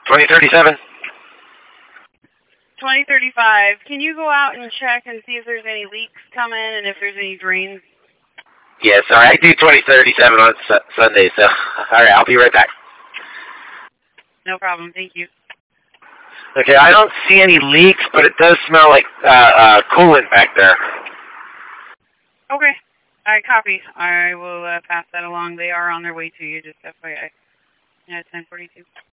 2037. 2035. Can you go out and check and see if there's any leaks coming and if there's any drains? Yeah, sorry, I do 2037 on Sunday, so alright, I'll be right back. No problem, thank you. Okay, I don't see any leaks, but it does smell like coolant back there. Okay, I copy. I will pass that along. They are on their way to you, just FYI. Yeah, it's 1042.